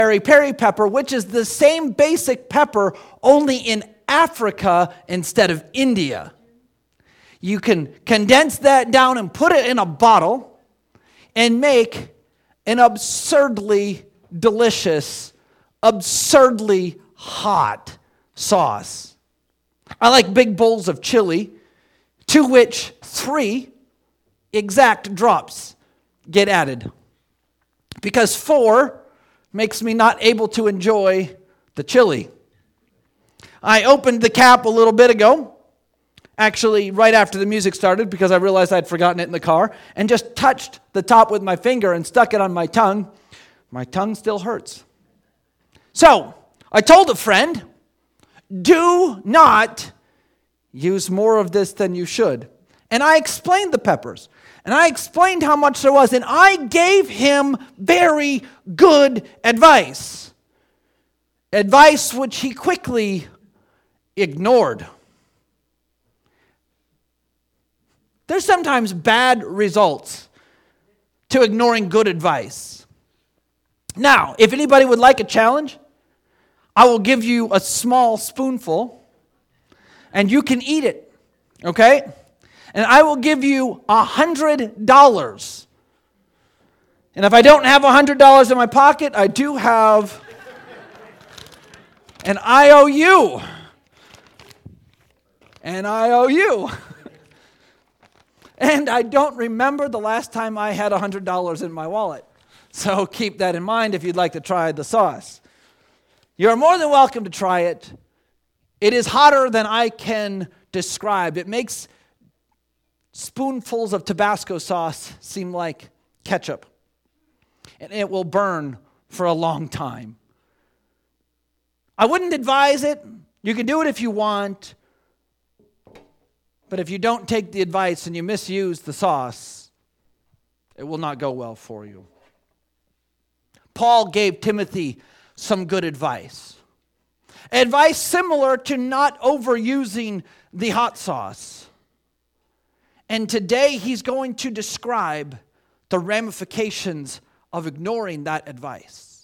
peri pepper, which is the same basic pepper, only in Africa instead of India. You can condense that down and put it in a bottle and make an absurdly delicious, absurdly hot sauce. I like big bowls of chili, to which 3 exact drops get added, because 4 makes me not able to enjoy the chili. I opened the cap a little bit ago, actually right after the music started, because I realized I'd forgotten it in the car, and just touched the top with my finger and stuck it on my tongue. My tongue still hurts. So, I told a friend, do not use more of this than you should. And I explained the peppers. And I explained how much there was. And I gave him very good advice. Advice which he quickly ignored. There's sometimes bad results to ignoring good advice. Now, if anybody would like a challenge, I will give you a small spoonful and you can eat it, okay? And I will give you $100. And if I don't have $100 in my pocket, I do have an IOU. An IOU. And I don't remember the last time I had $100 in my wallet. So keep that in mind if you'd like to try the sauce. You're more than welcome to try it. It is hotter than I can describe. It makes spoonfuls of Tabasco sauce seem like ketchup. And it will burn for a long time. I wouldn't advise it. You can do it if you want. But if you don't take the advice and you misuse the sauce, it will not go well for you. Paul gave Timothy some good advice. Advice similar to not overusing the hot sauce. And today he's going to describe the ramifications of ignoring that advice.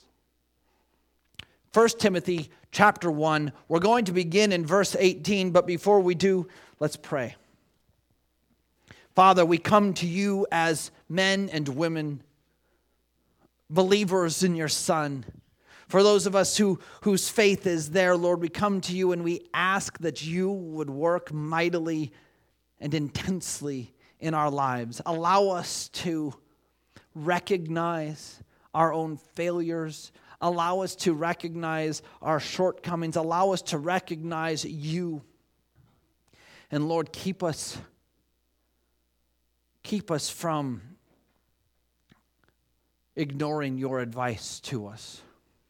1 Timothy chapter 1, we're going to begin in verse 18, but before we do, let's pray. Father, we come to you as men and women, believers in your Son. For those of us whose faith is there, Lord, we come to you and we ask that you would work mightily and intensely in our lives. Allow us to recognize our own failures. Allow us to recognize our shortcomings. Allow us to recognize you. And Lord, keep us from ignoring your advice to us.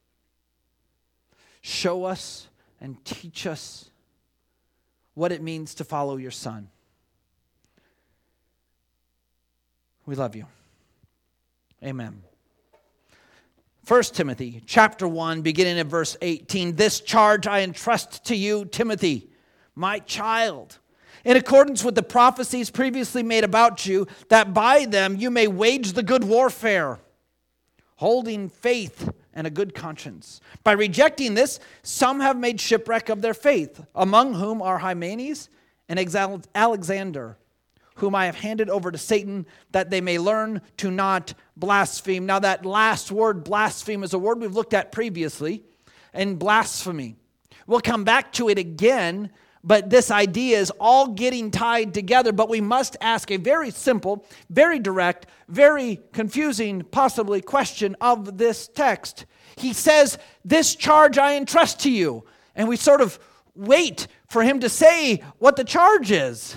Show us and teach us what it means to follow your Son. We love you. Amen. 1 Timothy chapter 1, beginning at verse 18. This charge I entrust to you, Timothy, my child, in accordance with the prophecies previously made about you, that by them you may wage the good warfare, holding faith and a good conscience. By rejecting this, some have made shipwreck of their faith, among whom are Hymenaeus and Alexander, whom I have handed over to Satan, that they may learn to not blaspheme. Now that last word, blaspheme, is a word we've looked at previously, and blasphemy. We'll come back to it again, but this idea is all getting tied together. But we must ask a very simple, very direct, very confusing, possibly, question of this text. He says, this charge I entrust to you. And we sort of wait for him to say what the charge is.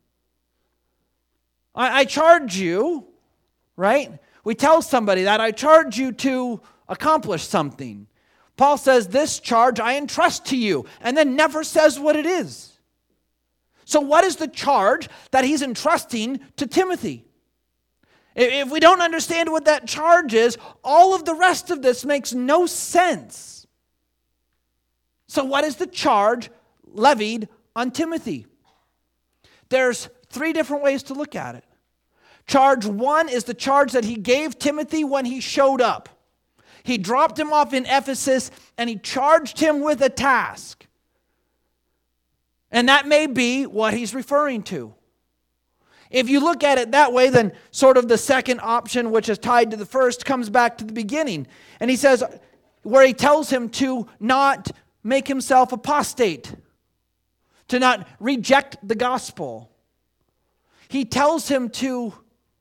I charge you, right? We tell somebody that I charge you to accomplish something. Paul says, this charge I entrust to you, and then never says what it is. So what is the charge that he's entrusting to Timothy? If we don't understand what that charge is, all of the rest of this makes no sense. So what is the charge levied on Timothy? There's 3 different ways to look at it. Charge 1 is the charge that he gave Timothy when he showed up. he dropped him off in Ephesus, and he charged him with a task. And that may be what he's referring to. If you look at it that way, then sort of the second option, which is tied to the first, comes back to the beginning. And he says, where he tells him to not make himself apostate, to not reject the gospel. He tells him to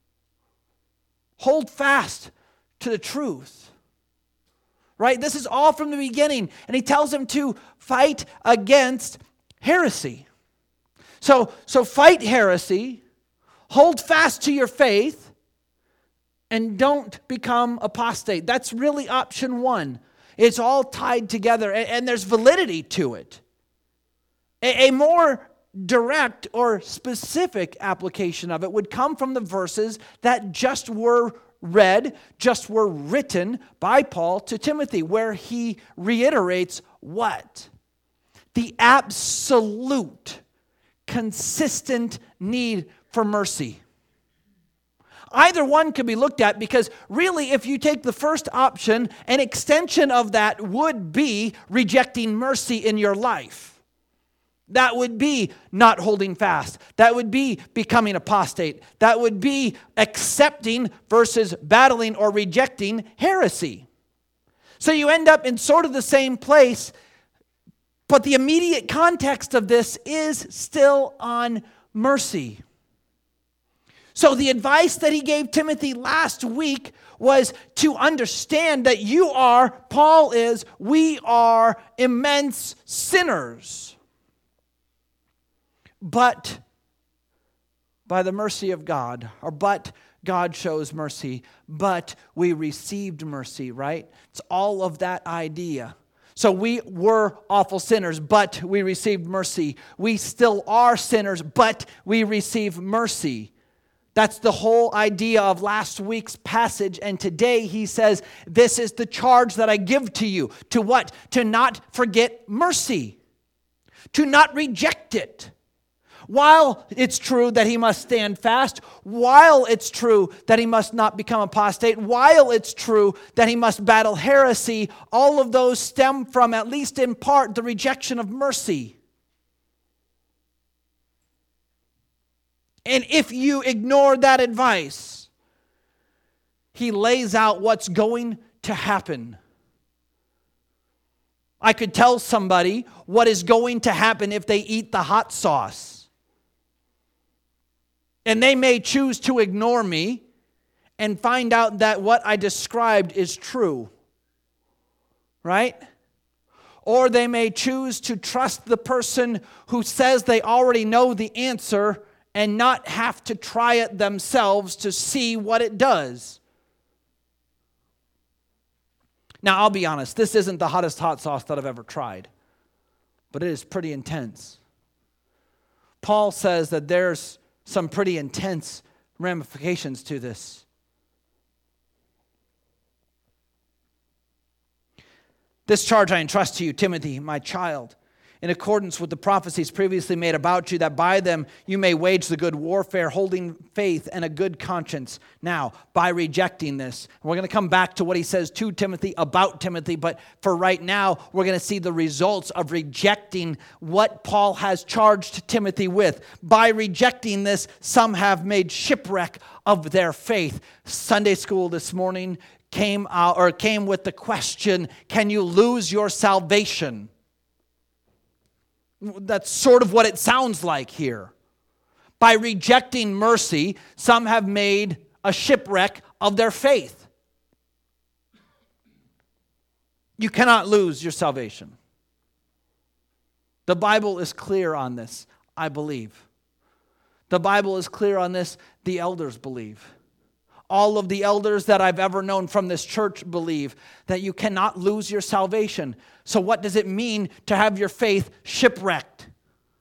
hold fast to the truth. Right? This is all from the beginning. And he tells him to fight against heresy. So fight heresy, hold fast to your faith, and don't become apostate. That's really option one. It's all tied together, and there's validity to it. A more direct or specific application of it would come from the verses that just were read, just were written by Paul to Timothy, where he reiterates what? The absolute, consistent need for mercy. Either one could be looked at, because really, if you take the first option, an extension of that would be rejecting mercy in your life. That would be not holding fast. That would be becoming apostate. That would be accepting versus battling or rejecting heresy. So you end up in sort of the same place, but the immediate context of this is still on mercy. So the advice that he gave Timothy last week was to understand that you are, Paul is, we are immense sinners. But by the mercy of God, or but God shows mercy, but we received mercy, right? It's all of that idea. So we were awful sinners, but we received mercy. We still are sinners, but we receive mercy. That's the whole idea of last week's passage. And today he says, this is the charge that I give to you. To what? To not forget mercy. To not reject it. While it's true that he must stand fast, while it's true that he must not become apostate, while it's true that he must battle heresy, all of those stem from, at least in part, the rejection of mercy. And if you ignore that advice, he lays out what's going to happen. I could tell somebody what is going to happen if they eat the hot sauce. And they may choose to ignore me and find out that what I described is true. Right? Or they may choose to trust the person who says they already know the answer and not have to try it themselves to see what it does. Now, I'll be honest, this isn't the hottest hot sauce that I've ever tried, but it is pretty intense. Paul says that there's some pretty intense ramifications to this. This charge I entrust to you, Timothy, my child, in accordance with the prophecies previously made about you, that by them you may wage the good warfare, holding faith and a good conscience. Now, by rejecting this, we're going to come back to what he says to Timothy about Timothy, but for right now, we're going to see the results of rejecting what Paul has charged Timothy with. By rejecting this, some have made shipwreck of their faith. Sunday school this morning came with the question, can you lose your salvation? That's sort of what it sounds like here. By rejecting mercy, some have made a shipwreck of their faith. You cannot lose your salvation. The Bible is clear on this, I believe. The Bible is clear on this, the elders believe. All of the elders that I've ever known from this church believe that you cannot lose your salvation. So what does it mean to have your faith shipwrecked?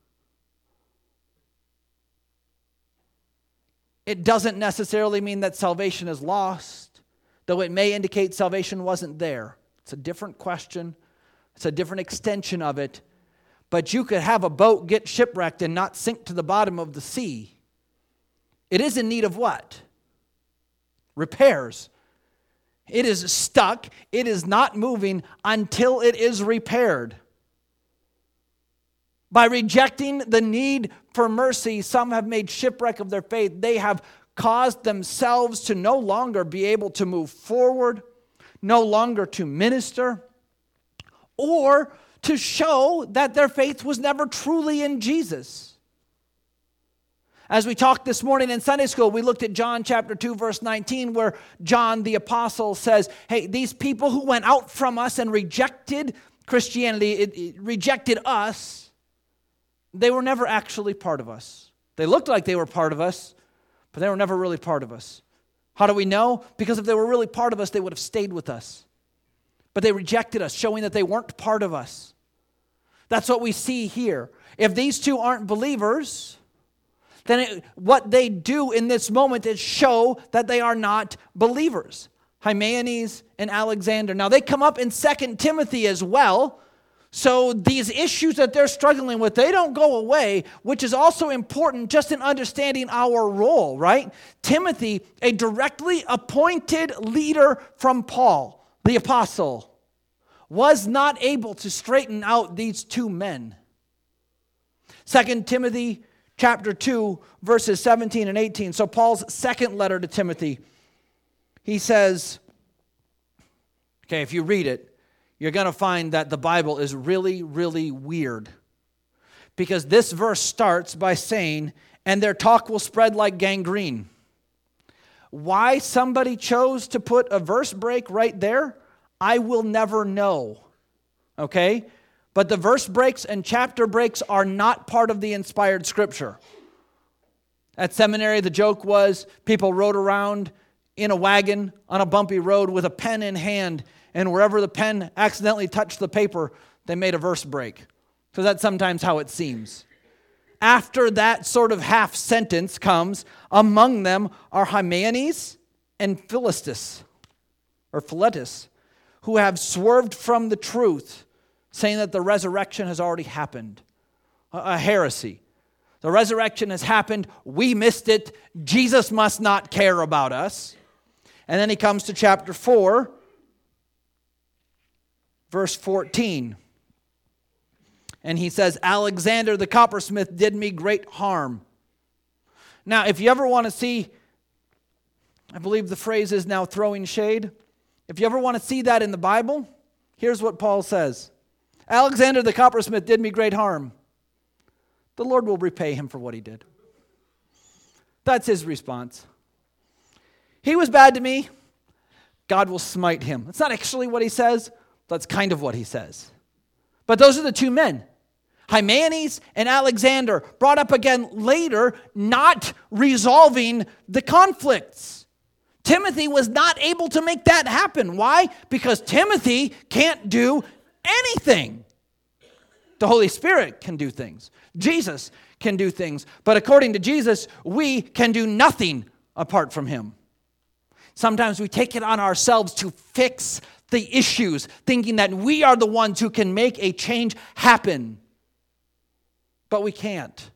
It doesn't necessarily mean that salvation is lost, though it may indicate salvation wasn't there. It's a different question. It's a different extension of it. But you could have a boat get shipwrecked and not sink to the bottom of the sea. It is in need of what? Repairs. It is stuck. It is not moving until it is repaired. By rejecting the need for mercy, some have made shipwreck of their faith. They have caused themselves to no longer be able to move forward, no longer to minister, or to show that their faith was never truly in Jesus. As we talked this morning in Sunday school, we looked at John chapter 2, verse 19, where John the apostle says, hey, these people who went out from us and rejected Christianity, rejected us, they were never actually part of us. They looked like they were part of us, but they were never really part of us. How do we know? Because if they were really part of us, they would have stayed with us. But they rejected us, showing that they weren't part of us. That's what we see here. If these two aren't believers, then what they do in this moment is show that they are not believers. Hymenaeus and Alexander. Now they come up in 2 Timothy as well. So these issues that they're struggling with, they don't go away, which is also important just in understanding our role, right? Timothy, a directly appointed leader from Paul, the apostle, was not able to straighten out these two men. 2 Timothy chapter 2, verses 17 and 18. So Paul's second letter to Timothy, he says, okay, if you read it, you're going to find that the Bible is really, really weird. Because this verse starts by saying, and their talk will spread like gangrene. Why somebody chose to put a verse break right there, I will never know. Okay? But the verse breaks and chapter breaks are not part of the inspired scripture. At seminary, the joke was people rode around in a wagon on a bumpy road with a pen in hand, and wherever the pen accidentally touched the paper, they made a verse break. So that's sometimes how it seems. After that sort of half sentence comes, among them are Hymenaeus and Philetus, who have swerved from the truth, saying that the resurrection has already happened. A heresy. The resurrection has happened. We missed it. Jesus must not care about us. And then he comes to chapter 4, verse 14. And he says, Alexander the coppersmith did me great harm. Now, if you ever want to see, I believe the phrase is now throwing shade. If you ever want to see that in the Bible, here's what Paul says. Alexander the coppersmith did me great harm. The Lord will repay him for what he did. That's his response. He was bad to me. God will smite him. That's not actually what he says. That's kind of what he says. But those are the two men. Hymenaeus and Alexander, brought up again later, not resolving the conflicts. Timothy was not able to make that happen. Why? Because Timothy can't do anything. The Holy Spirit can do things. Jesus can do things. But according to Jesus, we can do nothing apart from him. Sometimes we take it on ourselves to fix the issues, thinking that we are the ones who can make a change happen. But we can't.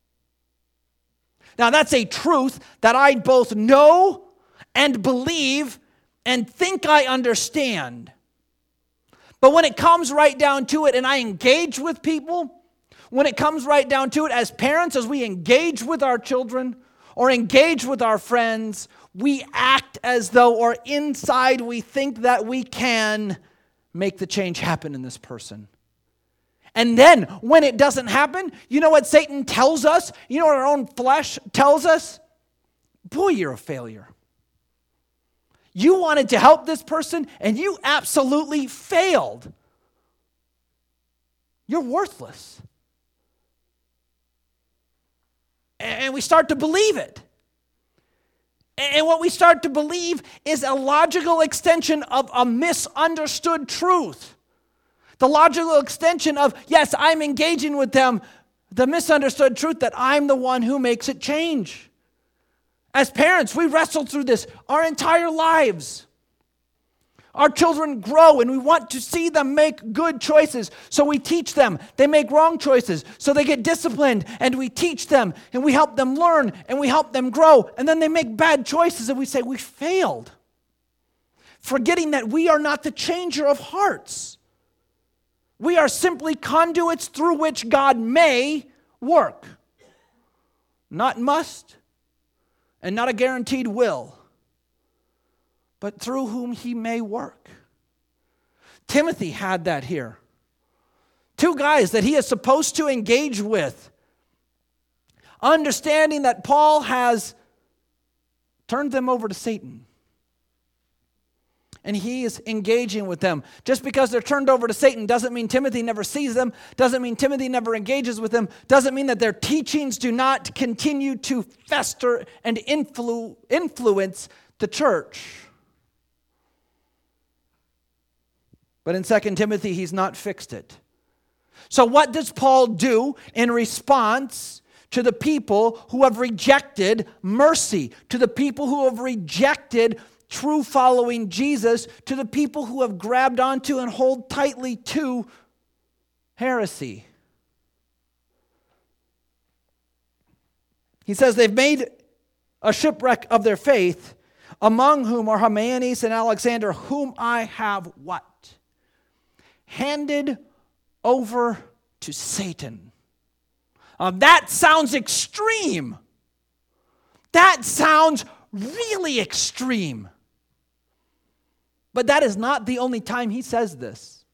Now that's a truth that I both know and believe and think I understand. But when it comes right down to it and I engage with people, when it comes right down to it as parents, as we engage with our children or engage with our friends, we act as though, or inside we think that we can make the change happen in this person. And then when it doesn't happen, you know what Satan tells us? You know what our own flesh tells us? Boy, you're a failure. You wanted to help this person and you absolutely failed. You're worthless. And we start to believe it. And what we start to believe is a logical extension of a misunderstood truth. The logical extension of, yes, I'm engaging with them, the misunderstood truth that I'm the one who makes it change. As parents, we wrestle through this our entire lives. Our children grow and we want to see them make good choices. So we teach them. They make wrong choices. So they get disciplined and we teach them and we help them learn and we help them grow. And then they make bad choices and we say, we failed. forgetting that we are not the changer of hearts. We are simply conduits through which God may work. Not must, and not a guaranteed will, but through whom he may work. Timothy had that here. Two guys that he is supposed to engage with, understanding that Paul has turned them over to Satan. And he is engaging with them. Just because they're turned over to Satan doesn't mean Timothy never sees them, doesn't mean Timothy never engages with them, doesn't mean that their teachings do not continue to fester and influence the church. But in 2 Timothy, he's not fixed it. So what does Paul do in response to the people who have rejected mercy, to the people who have rejected true following Jesus, to the people who have grabbed onto and hold tightly to heresy? He says they've made a shipwreck of their faith, among whom are Hymenaeus and Alexander, whom I have what? Handed over to Satan. That sounds extreme. That sounds really extreme. But that is not the only time he says this.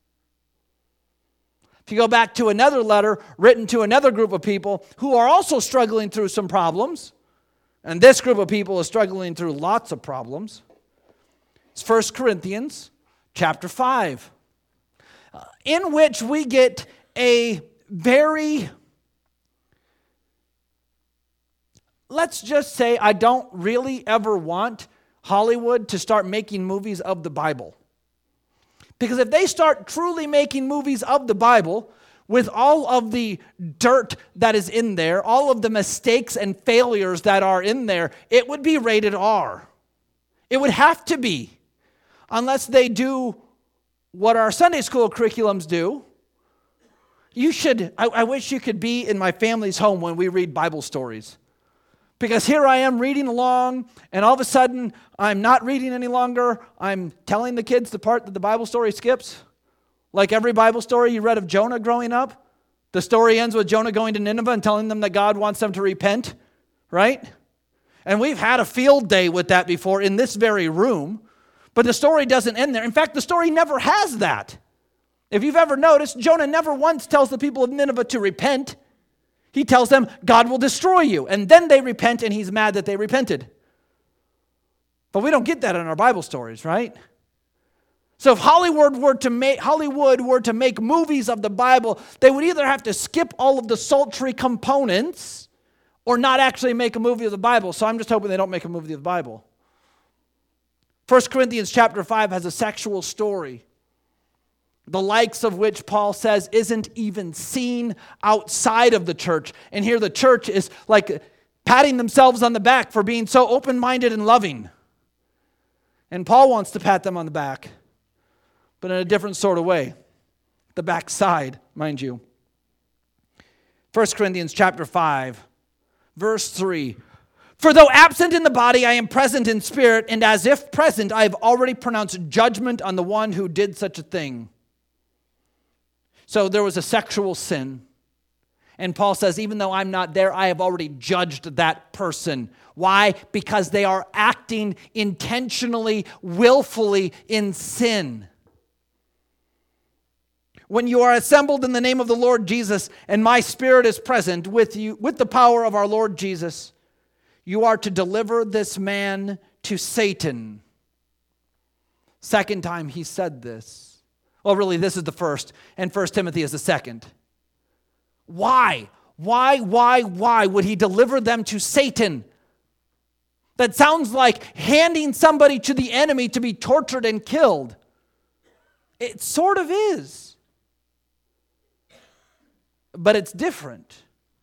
If you go back to another letter written to another group of people who are also struggling through some problems, and this group of people is struggling through lots of problems, it's 1 Corinthians chapter 5, in which we get a very, let's just say, I don't really ever want Hollywood to start making movies of the Bible. Because if they start truly making movies of the Bible, with all of the dirt that is in there, all of the mistakes and failures that are in there, it would be rated R. It would have to be. Unless they do what our Sunday school curriculums do. I wish you could be in my family's home when we read Bible stories. Because here I am reading along, and all of a sudden, I'm not reading any longer. I'm telling the kids the part that the Bible story skips. Like every Bible story you read of Jonah growing up. The story ends with Jonah going to Nineveh and telling them that God wants them to repent, right? And we've had a field day with that before in this very room. But the story doesn't end there. In fact, the story never has that. If you've ever noticed, Jonah never once tells the people of Nineveh to repent. He tells them, God will destroy you. And then they repent, and he's mad that they repented. But we don't get that in our Bible stories, right? So if Hollywood were to make movies of the Bible, they would either have to skip all of the sultry components or not actually make a movie of the Bible. So I'm just hoping they don't make a movie of the Bible. 1 Corinthians chapter 5 has a sexual story, the likes of which Paul says isn't even seen outside of the church. And here the church is like patting themselves on the back for being so open-minded and loving. And Paul wants to pat them on the back, but in a different sort of way. The backside, mind you. 1 Corinthians chapter 5, verse 3. For though absent in the body, I am present in spirit, and as if present, I have already pronounced judgment on the one who did such a thing. So there was a sexual sin. And Paul says, even though I'm not there, I have already judged that person. Why? Because they are acting intentionally, willfully in sin. When you are assembled in the name of the Lord Jesus, and my spirit is present with you, with the power of our Lord Jesus, you are to deliver this man to Satan. Second time he said this. Well, really, this is the first, and 1 Timothy is the second. Why? Why would he deliver them to Satan? That sounds like handing somebody to the enemy to be tortured and killed. It sort of is. But it's different.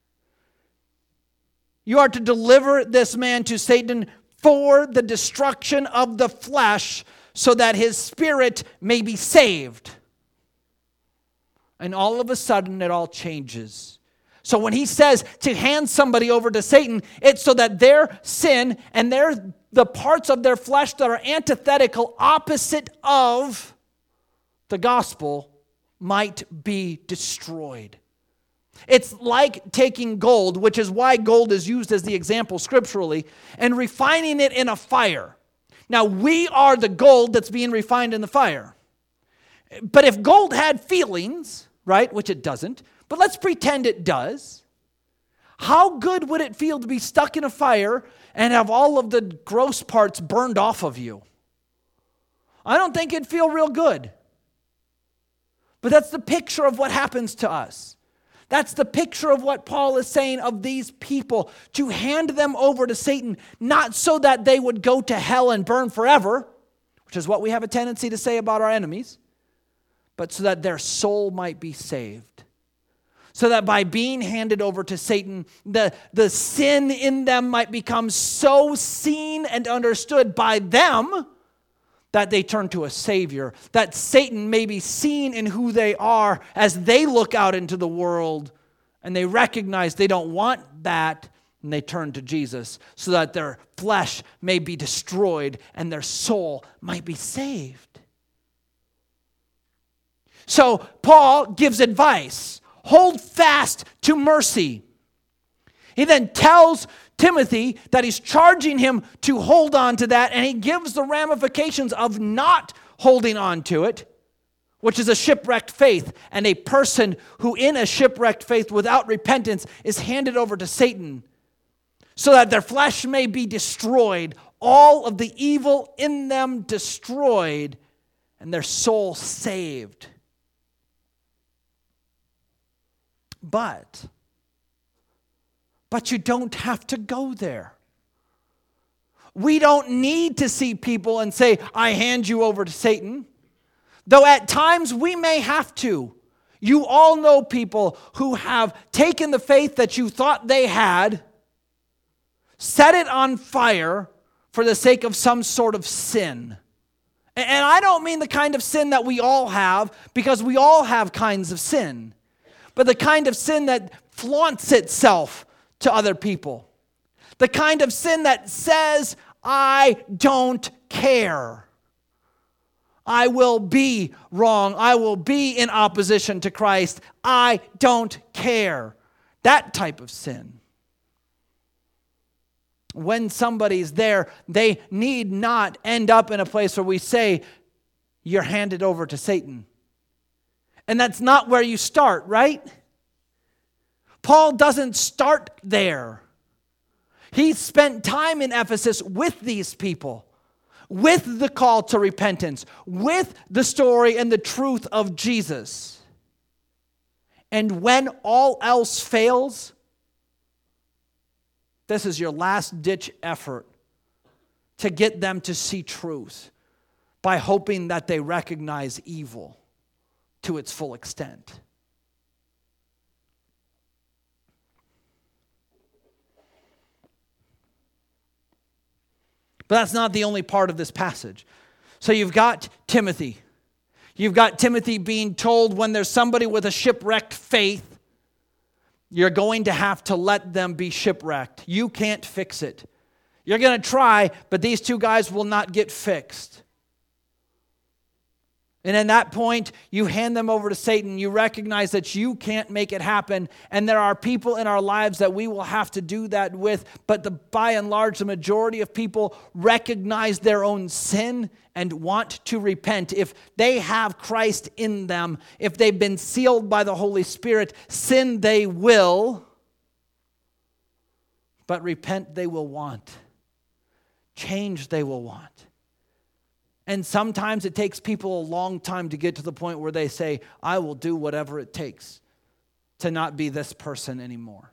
You are to deliver this man to Satan for the destruction of the flesh, so that his spirit may be saved. And all of a sudden, it all changes. So when he says to hand somebody over to Satan, it's so that their sin and their the parts of their flesh that are antithetical, opposite of the gospel, might be destroyed. It's like taking gold, which is why gold is used as the example scripturally, and refining it in a fire. Now, we are the gold that's being refined in the fire. But if gold had feelings, right, which it doesn't, but let's pretend it does, how good would it feel to be stuck in a fire and have all of the gross parts burned off of you? I don't think it'd feel real good. But that's the picture of what happens to us. That's the picture of what Paul is saying of these people, to hand them over to Satan, not so that they would go to hell and burn forever, which is what we have a tendency to say about our enemies, but so that their soul might be saved. So that by being handed over to Satan, the sin in them might become so seen and understood by them that they turn to a Savior, that Satan may be seen in who they are as they look out into the world and they recognize they don't want that, and they turn to Jesus so that their flesh may be destroyed and their soul might be saved. So Paul gives advice. Hold fast to mercy. He then tells Timothy that he's charging him to hold on to that, and he gives the ramifications of not holding on to it, which is a shipwrecked faith, and a person who in a shipwrecked faith without repentance is handed over to Satan so that their flesh may be destroyed, all of the evil in them destroyed, and their soul saved. But you don't have to go there. We don't need to see people and say, I hand you over to Satan. Though at times we may have to. You all know people who have taken the faith that you thought they had, set it on fire for the sake of some sort of sin. And I don't mean the kind of sin that we all have, because we all have kinds of sin. But the kind of sin that flaunts itself to other people. The kind of sin that says, I don't care. I will be wrong. I will be in opposition to Christ. I don't care. That type of sin. When somebody's there, they need not end up in a place where we say, you're handed over to Satan. And that's not where you start, right? Paul doesn't start there. He spent time in Ephesus with these people, with the call to repentance, with the story and the truth of Jesus. And when all else fails, this is your last-ditch effort to get them to see truth by hoping that they recognize evil to its full extent. But that's not the only part of this passage. So you've got Timothy. You've got Timothy being told when there's somebody with a shipwrecked faith, you're going to have to let them be shipwrecked. You can't fix it. You're going to try, but these two guys will not get fixed. And at that point, you hand them over to Satan. You recognize that you can't make it happen. And there are people in our lives that we will have to do that with. But by and large, the majority of people recognize their own sin and want to repent. If they have Christ in them, if they've been sealed by the Holy Spirit, sin they will. But repent they will want. Change they will want. And sometimes it takes people a long time to get to the point where they say, I will do whatever it takes to not be this person anymore.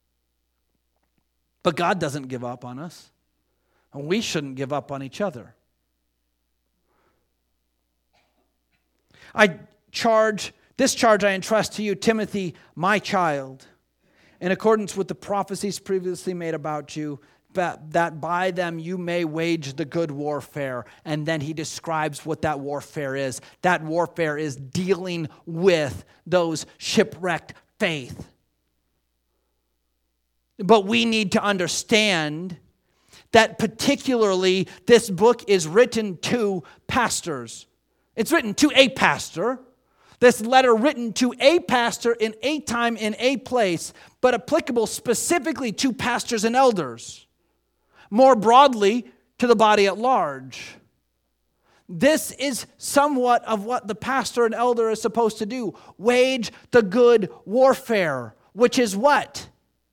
But God doesn't give up on us. And we shouldn't give up on each other. This charge I entrust to you, Timothy, my child, in accordance with the prophecies previously made about you, that by them you may wage the good warfare. And then he describes what that warfare is. That warfare is dealing with those shipwrecked faith. But we need to understand that particularly this book is written to pastors. It's written to a pastor. This letter written to a pastor in a time, in a place, but applicable specifically to pastors and elders. More broadly, to the body at large. This is somewhat of what the pastor and elder is supposed to do. Wage the good warfare, which is what?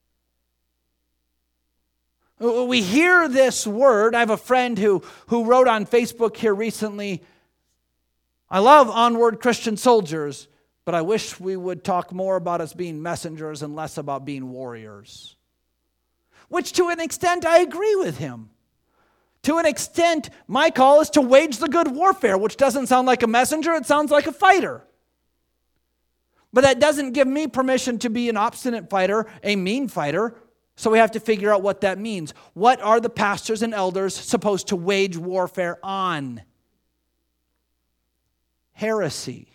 We hear this word. I have a friend who wrote on Facebook here recently, I love onward Christian soldiers, but I wish we would talk more about us being messengers and less about being warriors. Which to an extent I agree with him. To an extent, my call is to wage the good warfare, which doesn't sound like a messenger, it sounds like a fighter. But that doesn't give me permission to be an obstinate fighter, a mean fighter, so we have to figure out what that means. What are the pastors and elders supposed to wage warfare on? Heresy,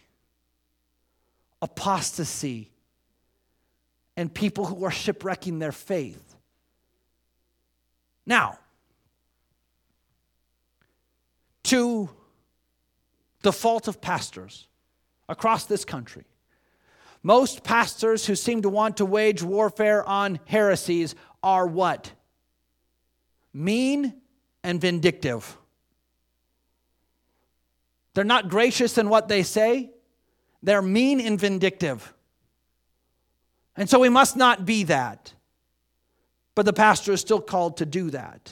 apostasy, and people who are shipwrecking their faith. Now, to the fault of pastors across this country, most pastors who seem to want to wage warfare on heresies are what? Mean and vindictive. They're not gracious in what they say. They're mean and vindictive. And so we must not be that. But the pastor is still called to do that.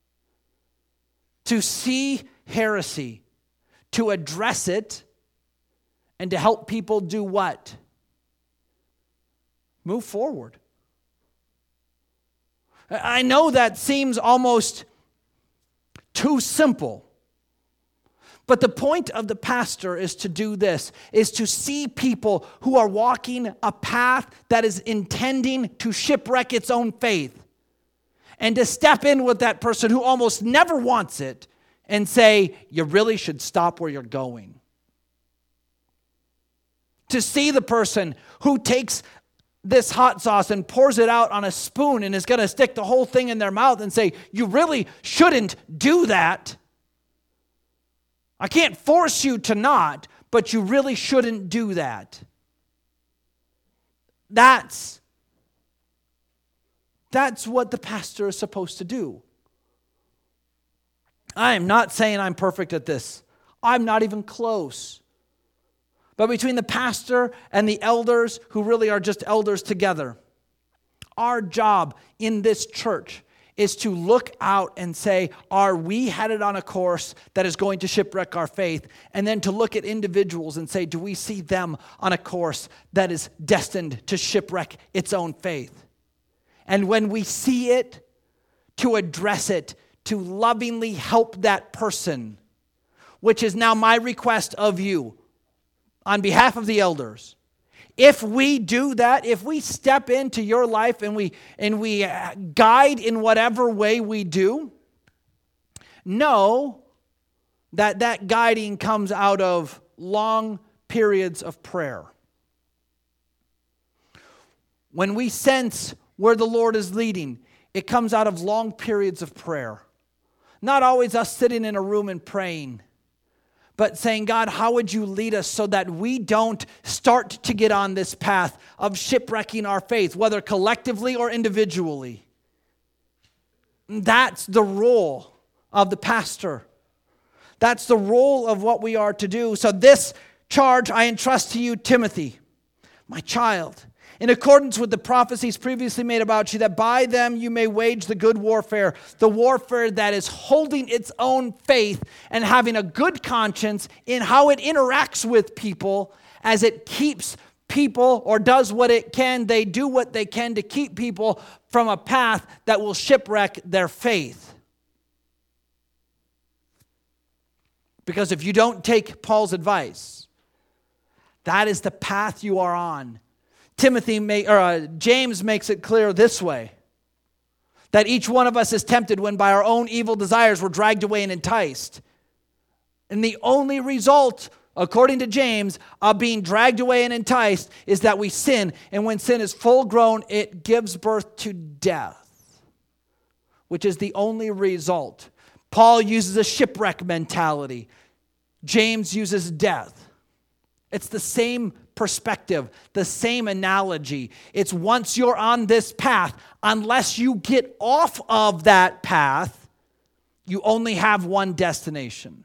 To see heresy, to address it, and to help people do what? Move forward. I know that seems almost too simple. But the point of the pastor is to do this, is to see people who are walking a path that is intending to shipwreck its own faith. And to step in with that person who almost never wants it and say, you really should stop where you're going. To see the person who takes this hot sauce and pours it out on a spoon and is going to stick the whole thing in their mouth and say, you really shouldn't do that. I can't force you to not, but you really shouldn't do that. That's what the pastor is supposed to do. I am not saying I'm perfect at this. I'm not even close. But between the pastor and the elders, who really are just elders together, our job in this church is to look out and say, are we headed on a course that is going to shipwreck our faith? And then to look at individuals and say, do we see them on a course that is destined to shipwreck its own faith? And when we see it, to address it, to lovingly help that person, which is now my request of you on behalf of the elders. If we do that, if we step into your life and we guide in whatever way we do, know that guiding comes out of long periods of prayer. When we sense where the Lord is leading, it comes out of long periods of prayer. Not always us sitting in a room and praying, but saying, God, how would you lead us so that we don't start to get on this path of shipwrecking our faith, whether collectively or individually? That's the role of the pastor. That's the role of what we are to do. So this charge I entrust to you, Timothy, my child, in accordance with the prophecies previously made about you, that by them you may wage the good warfare, the warfare that is holding its own faith and having a good conscience in how it interacts with people as it keeps people, or does what it can. They do what they can to keep people from a path that will shipwreck their faith. Because if you don't take Paul's advice, that is the path you are on. James makes it clear this way, that each one of us is tempted when by our own evil desires we're dragged away and enticed. And the only result, according to James, of being dragged away and enticed is that we sin. And when sin is full grown, it gives birth to death. which is the only result. Paul uses a shipwreck mentality. James uses death. It's the same perspective, the same analogy. It's once you're on this path, unless you get off of that path, you only have one destination.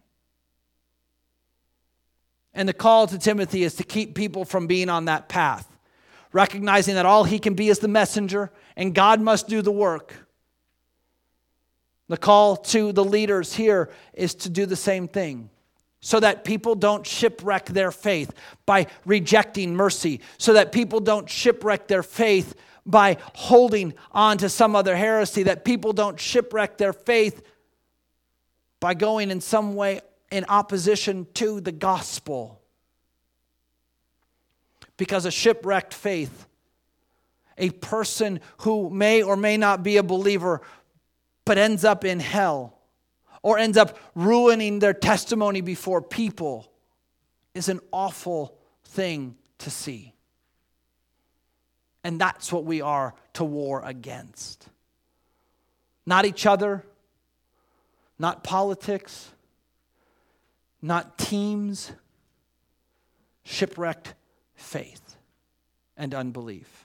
And the call to Timothy is to keep people from being on that path, recognizing that all he can be is the messenger and God must do the work. The call to the leaders here is to do the same thing so that people don't shipwreck their faith by rejecting mercy, so that people don't shipwreck their faith by holding on to some other heresy, that people don't shipwreck their faith by going in some way in opposition to the gospel. Because a shipwrecked faith, a person who may or may not be a believer but ends up in hell or ends up ruining their testimony before people, is an awful thing to see. And that's what we are to war against. Not each other, not politics, not teams, shipwrecked faith and unbelief.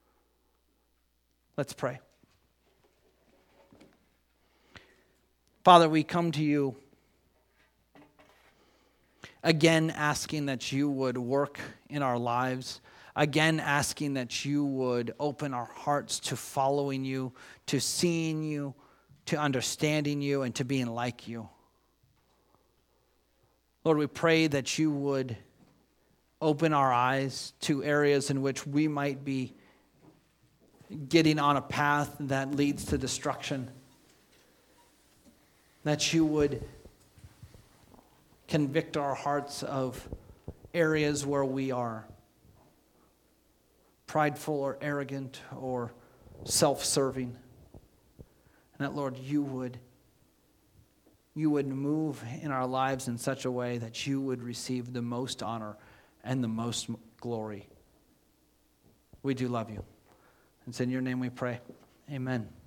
Let's pray. Father, we come to you again asking that you would work in our lives, again asking that you would open our hearts to following you, to seeing you, to understanding you, and to being like you. Lord, we pray that you would open our eyes to areas in which we might be getting on a path that leads to destruction. That you would convict our hearts of areas where we are prideful or arrogant or self-serving. And that, Lord, you would move in our lives in such a way that you would receive the most honor and the most glory. We do love you. It's in your name we pray. Amen.